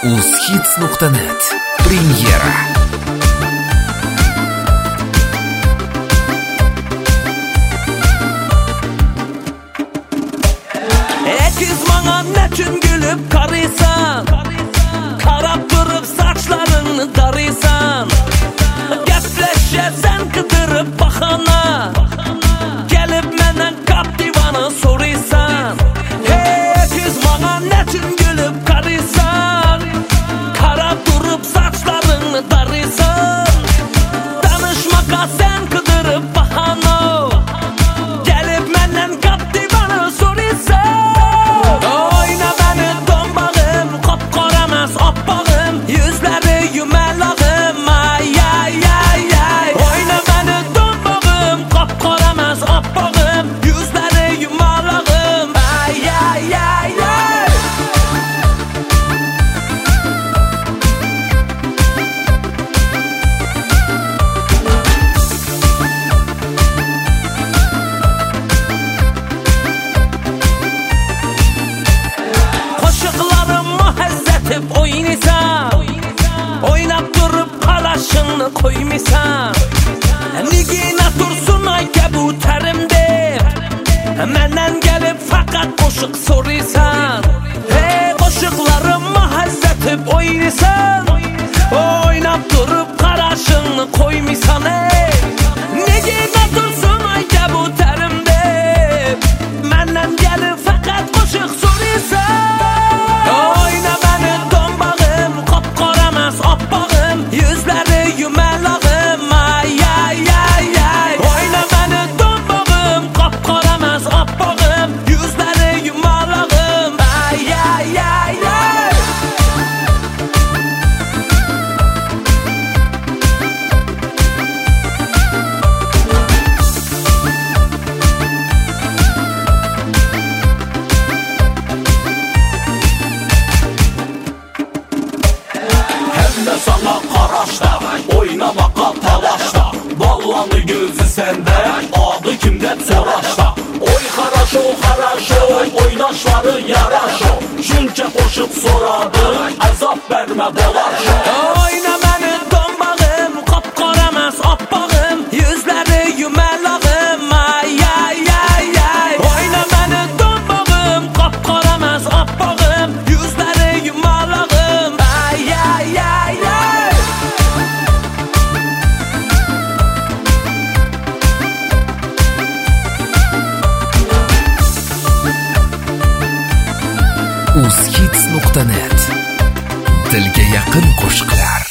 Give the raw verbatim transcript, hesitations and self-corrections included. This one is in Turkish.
Uzhits nuqta net Premyera. Ekiz bana nechun gülüp karıysan, karab durup saçlarını darıysan, gepleşe sen kıdırıp bakana, gelip menden kap divanı soruysan. Hey ekiz bana nechun gülüp karıysan, karab durup saçlarını darıysan, danışmaka sen kıdırıp bakana, gelip menden kap divanı soruysan. Oynasan, oynab durup kalaşını koymisan, nigina dursun ay kabuterimde, menden gelip fakat koşuk soruyorsan. Hey koşuklarımı hazzetip oynasan, oynab durup kalaşını koymisan. Hey nigina dursun ay kabuterimde, menden gelip fakat koşuk soruyorsan. Sana qaraşda, oynamaka talaşda, ballanı gözü sende, adı kimden soraşda. Oy xaraşo, xaraşo, oynaşları yaraşo, çünkü koşup soradı, azap verme dolaşo. Oyna beni dombağım, qapqaramas appağım, yüzleri yumalağım, ay ay ay ay. Oyna beni dombağım, qapqaramas appağım, yüzleri yumalağım, ay ay ay ay. Uzhits nuqta net Dilga yaqin qo'shiqlar.